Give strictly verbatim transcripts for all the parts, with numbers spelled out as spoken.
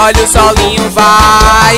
olha o solinho vai.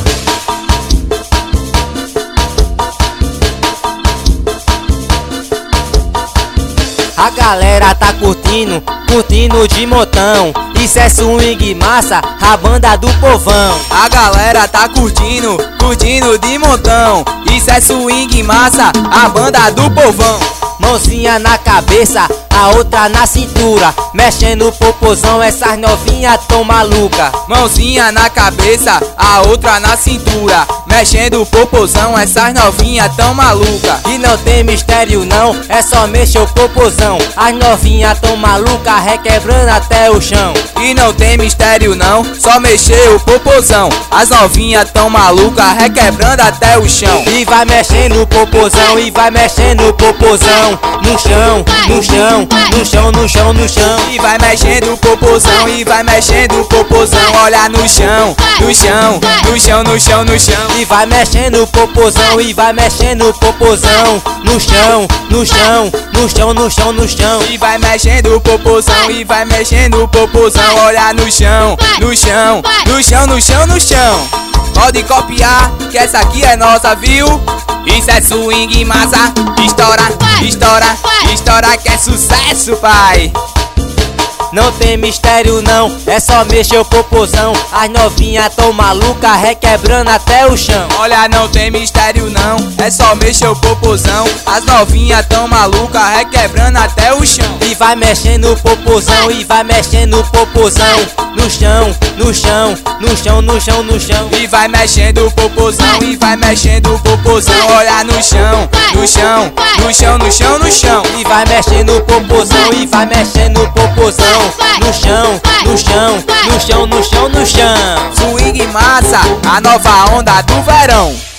A galera tá curtindo, curtindo de montão. Isso é swing massa, a banda do povão. A galera tá curtindo, curtindo de montão. Isso é swing massa, a banda do povão. Mãozinha na cabeça, a outra na cintura, mexendo o popozão, essas novinhas tão maluca. Mãozinha na cabeça, a outra na cintura, mexendo o popozão, essas novinhas tão maluca. E não tem mistério não, é só mexer o popozão. As novinhas tão maluca, requebrando até o chão. E não tem mistério não, só mexer o popozão. As novinhas tão maluca, requebrando até o chão. E vai mexendo o popozão, e vai mexendo o popozão. No chão, no chão, no chão, no chão, no chão. E vai mexendo o popozão, e vai mexendo o popozão. Olha no chão, no chão, no chão, no chão, no chão. E vai mexendo o popozão, e vai mexendo o popozão. No chão, no chão, no chão, no chão, no chão. E vai mexendo o popozão, e vai mexendo o popozão. Olha no chão, no chão, no chão, no chão, no chão. Pode copiar, que essa aqui é nossa, viu? Isso é swing massa, estoura, estoura, estoura que é sucesso, pai. Não tem mistério não, é só mexer o popozão. As novinhas tão maluca, requebrando até o chão. Olha, não tem mistério não, é só mexer o popozão. As novinhas tão maluca, requebrando até o chão. E vai mexendo o popozão, e vai mexendo o popozão. No chão, no chão, no chão, no chão, no chão. E vai mexendo o popozão, e vai mexendo o popozão. Olha no chão, no chão, no chão, no chão, no chão. E vai mexendo o popozão, e vai mexendo o popozão. No chão, no chão, no chão, no chão, no chão. Swing massa, a nova onda do verão.